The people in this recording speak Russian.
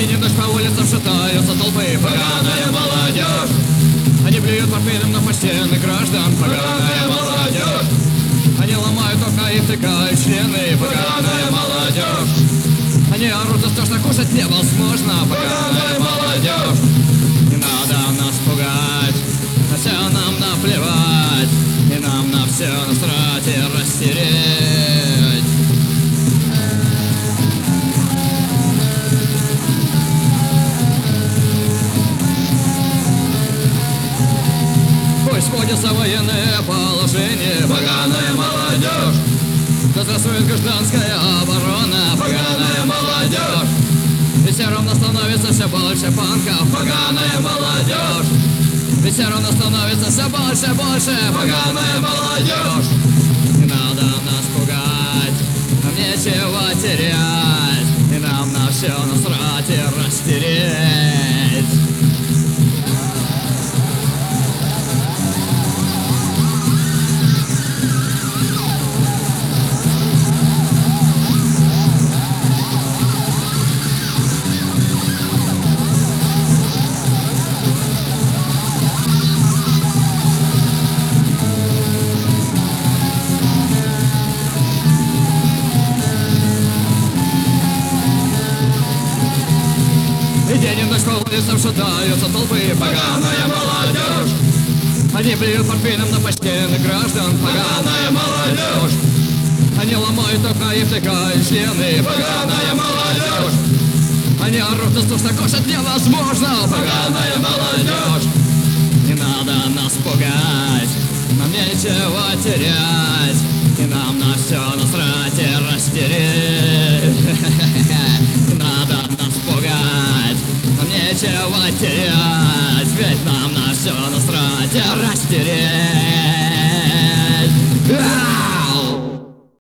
день и ночь по улицам шатаются толпы. Поганая молодежь. Они блюют портфелем на почтенных граждан. Поганая молодежь. Они ломают окна и втыкают члены. Поганая молодежь. Они орут за то, что кушать невозможно. Поганая молодежь. Не надо нас пугать, на все нам наплевать, и нам на все насрать и растереть. Пусть вводится военное положение. Поганая молодежь. Да здравствует гражданская оборона. Поганая молодежь. Ведь все равно становится все больше панков. Поганая молодежь. Ведь все равно становится все больше. Поганая молодежь. Не надо нас пугать, нам нечего терять, и нам на все насрать и растереть. И день и ночь по улицам шатаются толпы. Поганая молодежь. Они блюют портфелем на почтенных граждан. Поганая молодежь. Они ломают окна и втыкают члены. Поганая молодежь. Они орут за то, что кушать невозможно. Поганая молодежь. Не надо нас пугать, нам нечего терять, и нам на все насрать и растереть. Не надо нас пугать, нам нечего терять, ведь нам на все насрать и растереть.